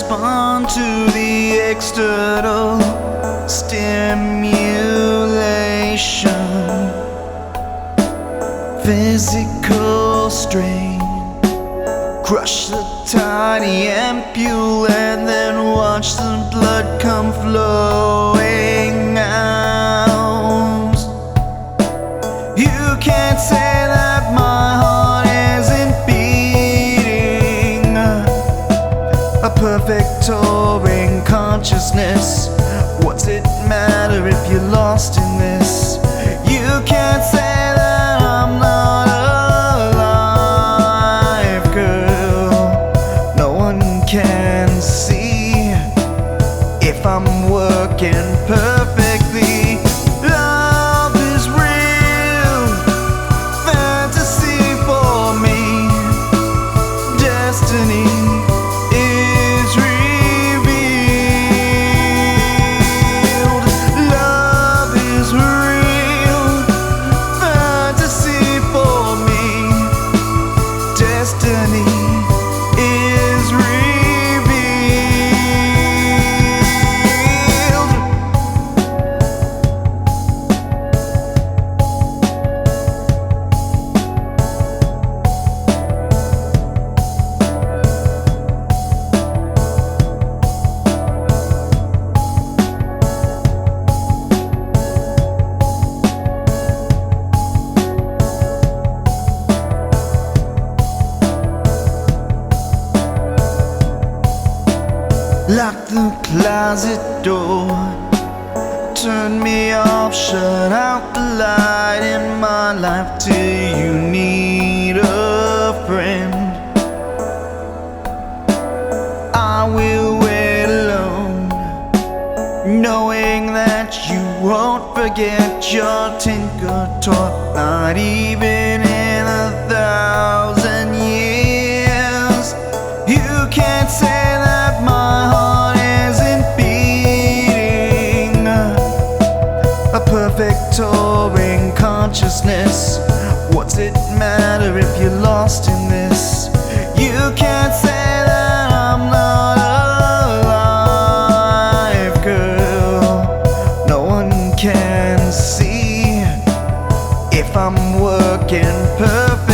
respond to the external stimulation. Physical strain, crush the tiny ampule and then watch the blood come flowing out. You can't say that my heart isn't beating a perfect touring consciousness. What's it matter if you're lost in this? You can't say that I'm not alive, girl. No one can see if I'm working perfectly. Love is real, fantasy for me. Destiny is revealed. Love is real, fantasy for me. Destiny is revealed. Lock the closet door, turn me off, shut out the light in my life till you need a friend. I will wait alone, knowing that you won't forget your tinker toy, not even in 1,000 years. You can't say that my heart isn't beating a perfect touring consciousness. What's it matter if you're lost in this? You can't say that I'm not alive, girl. No one can see if I'm working perfect.